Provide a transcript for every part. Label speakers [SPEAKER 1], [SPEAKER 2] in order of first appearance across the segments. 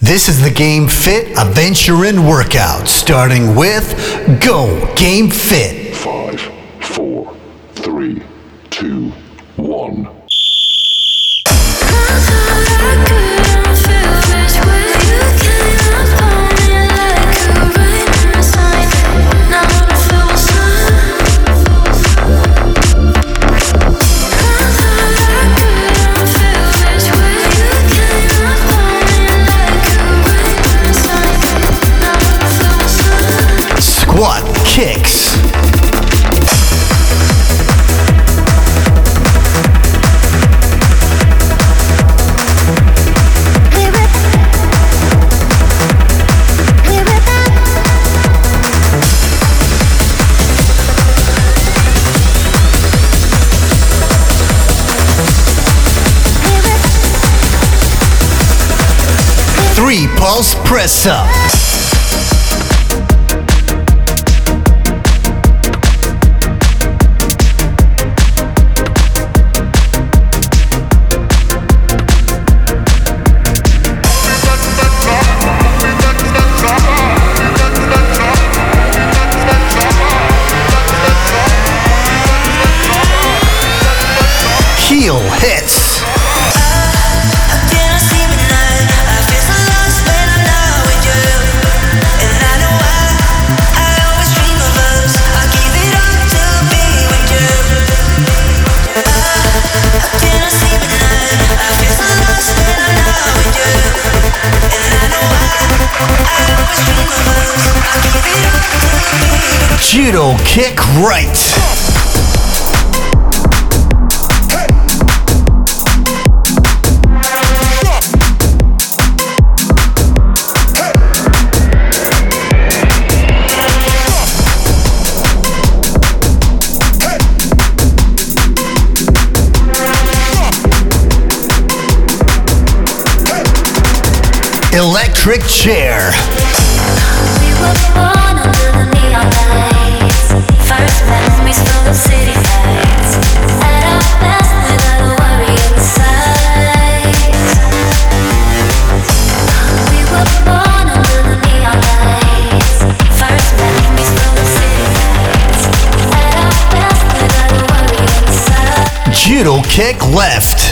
[SPEAKER 1] This is the Game Fit Adventuring Workout, starting with Go Game Fit.
[SPEAKER 2] 5, 4, 3, 2, 1.
[SPEAKER 1] Squat kicks. Three pulse press up. Heel hits. Judo kick right. Electric chair.
[SPEAKER 3] We were born under the neon lights. First memories full of city lights. At our best, without a worry inside. We were born under the neon lights. First memories full of city lights. At our best, without a worry inside.
[SPEAKER 1] Judo kick left.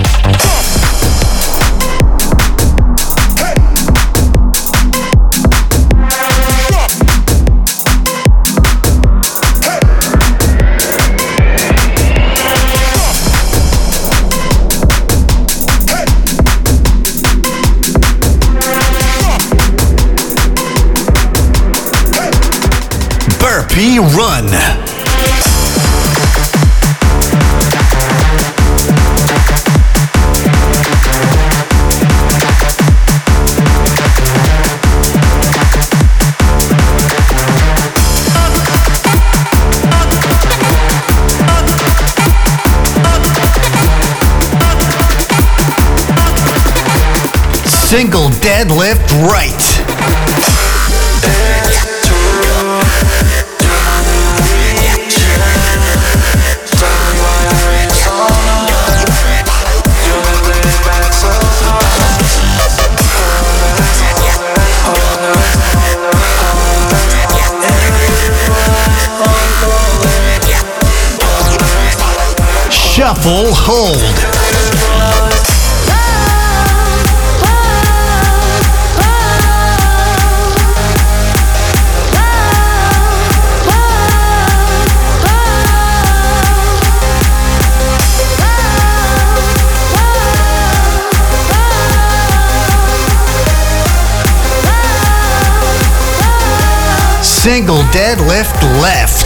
[SPEAKER 1] Burpee run. Single deadlift right. Shuffle hold. Single deadlift left.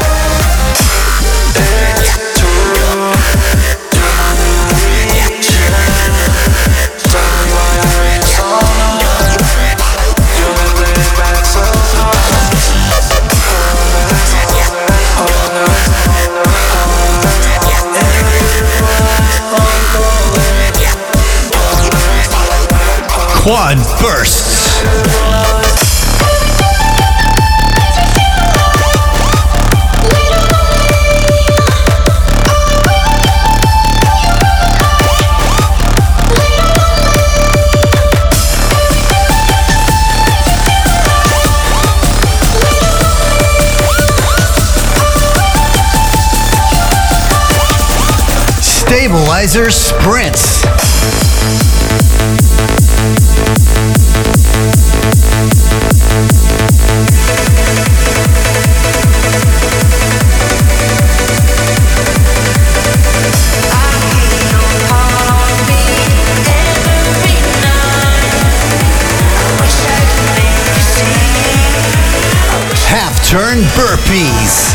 [SPEAKER 1] Quad bursts. Equalizer sprints. Half-turn burpees.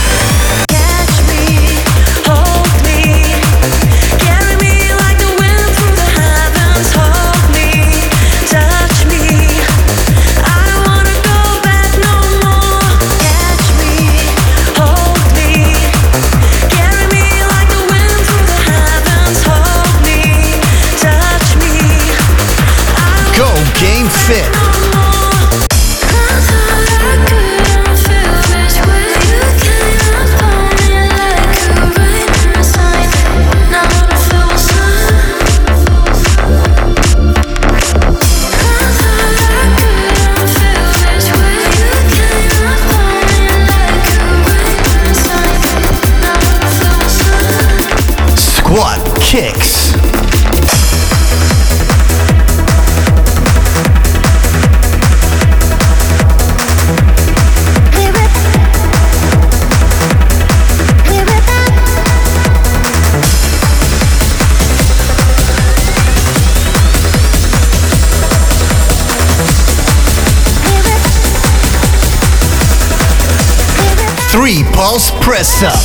[SPEAKER 1] Game Fit. Squat kicks. Three pulse press up.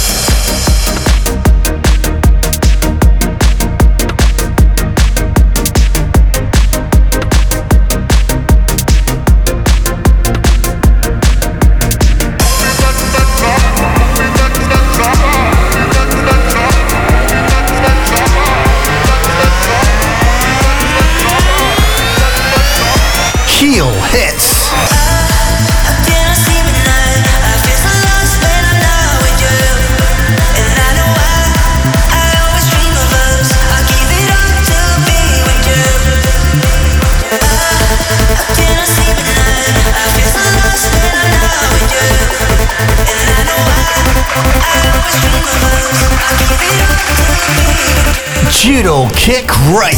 [SPEAKER 1] Heel hits. Judo kick right.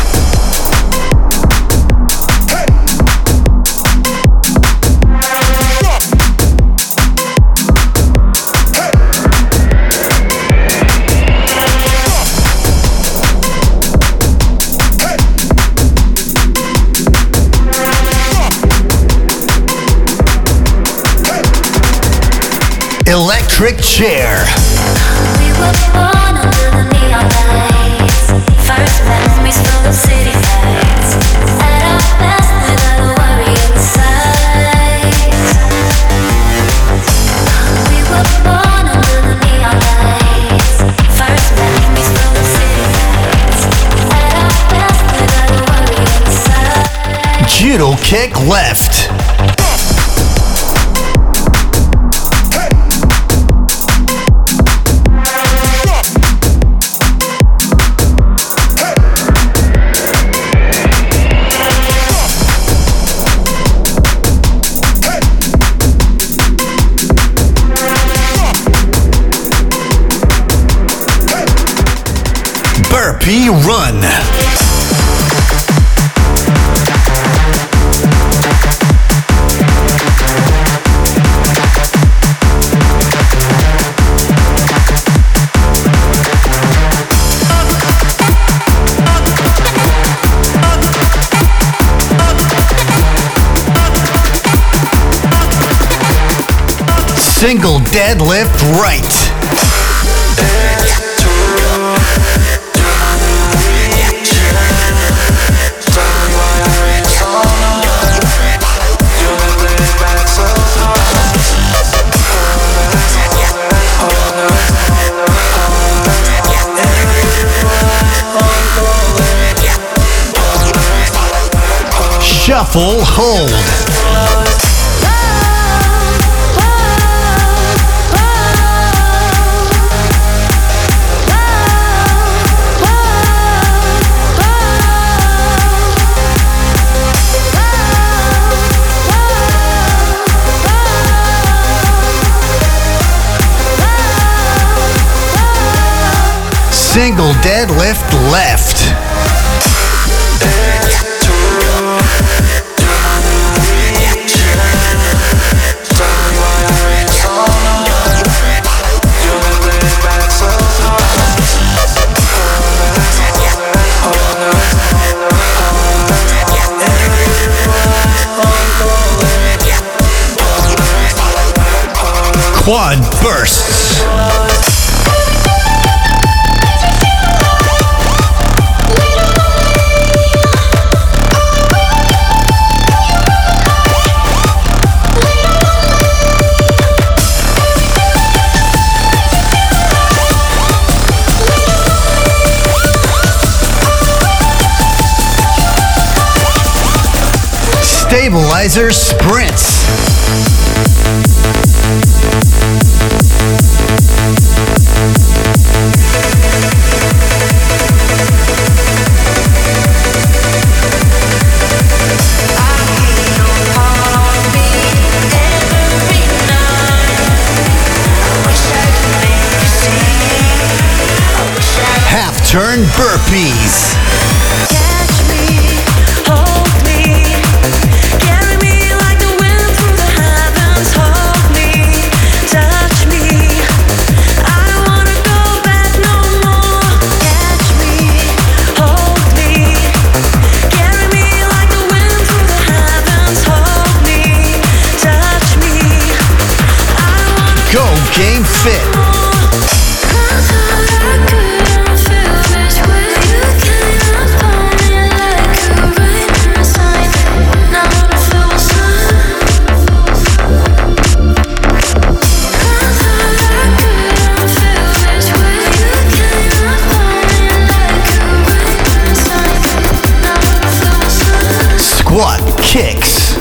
[SPEAKER 1] Electric chair.
[SPEAKER 3] We were born under the neon lights. First memories full of city lights. At our best without a worry inside. We were born under the neon lights. First memories full of city lights. At our best without a worry inside.
[SPEAKER 1] Judo kick left. Burpee run. Single deadlift right. Shuffle hold. Single deadlift left. Quad bursts. Stabilizer sprints. Half turn burpees.
[SPEAKER 4] Catch me, hold me, carry me like the wind through the heavens. Hold me, touch me. I don't wanna go back no more. Catch me, hold me, carry me like the wind through the heavens. Hold me, touch me. I don't wanna
[SPEAKER 1] Go Game Fit. Squat kicks.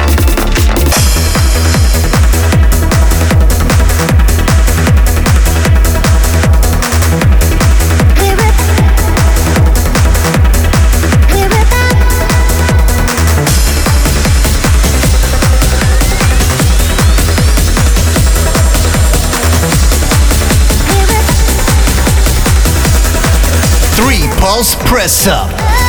[SPEAKER 1] Three pulse press up.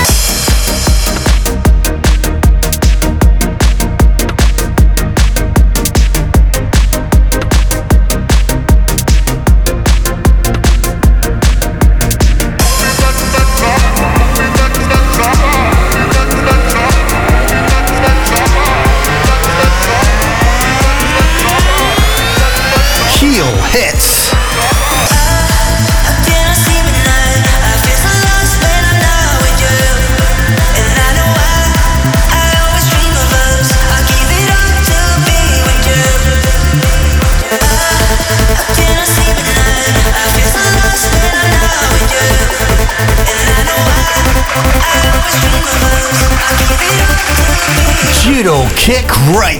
[SPEAKER 1] Heel hits. Judo kick right.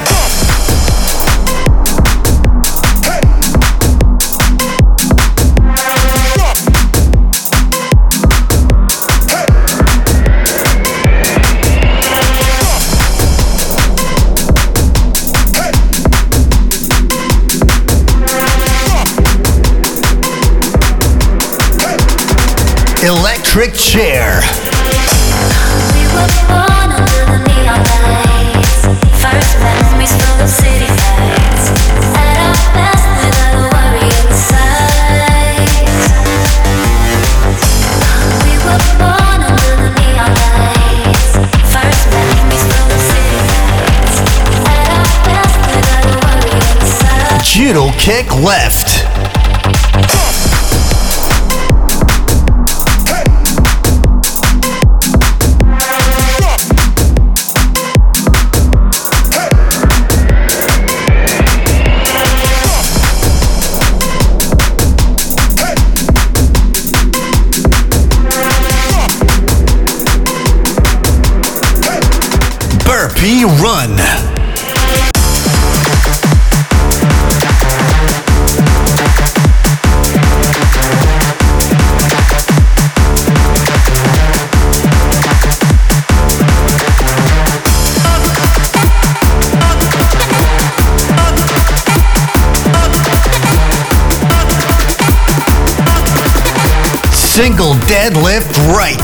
[SPEAKER 1] Electric chair.
[SPEAKER 3] We were born under the neon lights. First memories full of city lights. At our best without a worry inside. We were born under the neon lights. First memories full of city lights. At our best without a worry inside.
[SPEAKER 1] Judo kick left. Burpee run. Single deadlift right.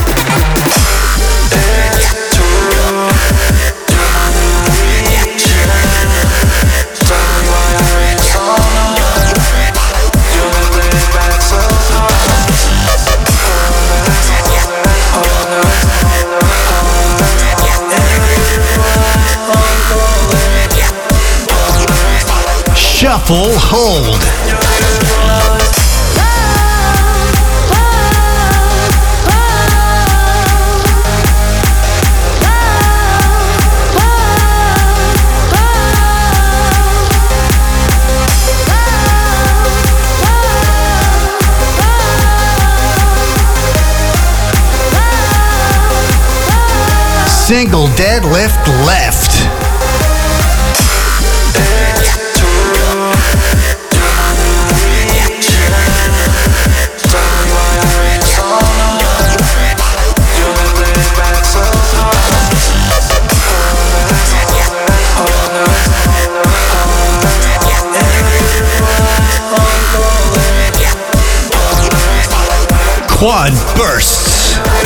[SPEAKER 1] Shuffle hold. Single deadlift left. Quad bursts.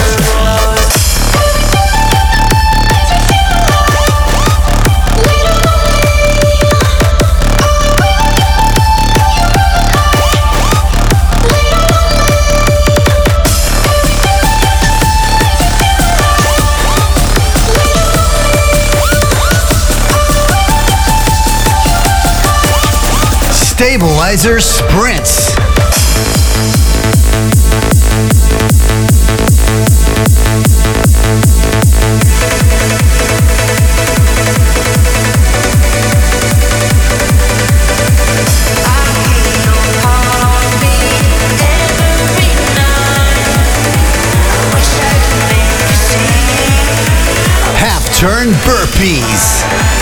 [SPEAKER 1] Stabilizer sprints. Half turn burpees.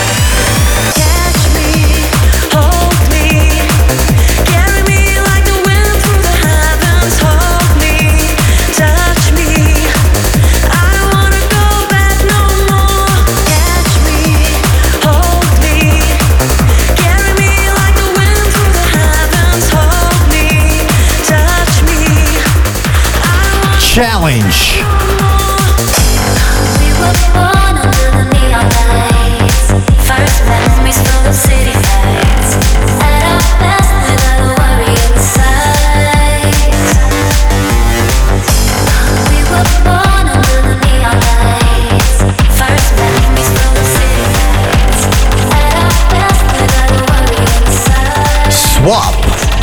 [SPEAKER 1] Challenge.
[SPEAKER 3] We were born under the neon lights. First memories full of city lights. At our best, without a worry inside. We were born under the neon lights. First memories full of city lights. At our best, without a worry inside.
[SPEAKER 1] Swap.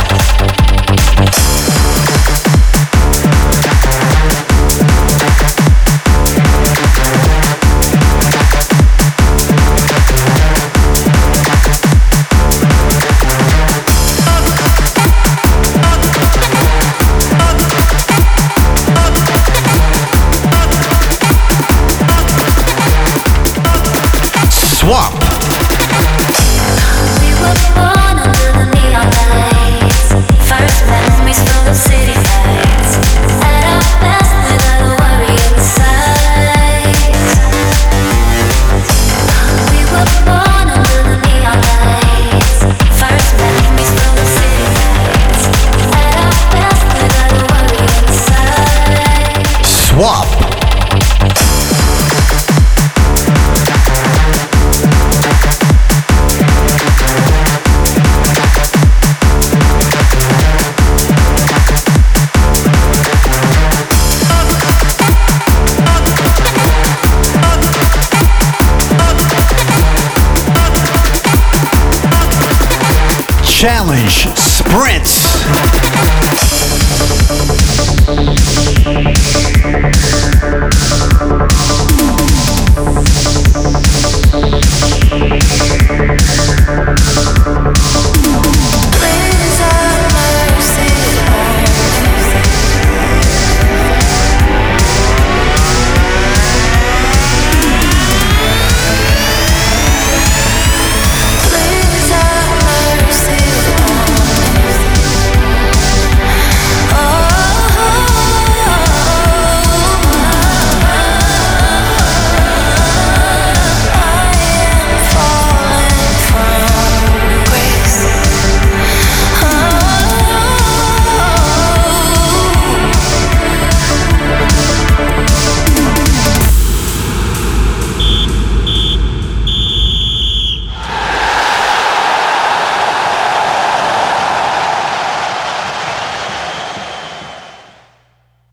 [SPEAKER 1] Swap.
[SPEAKER 3] We were born under the neon lights. First memories full of city lights. At our best, without a worry inside. We were born under the neon lights. First memories full of city lights. At our best, without a worry inside.
[SPEAKER 1] Swap. Challenge sprints.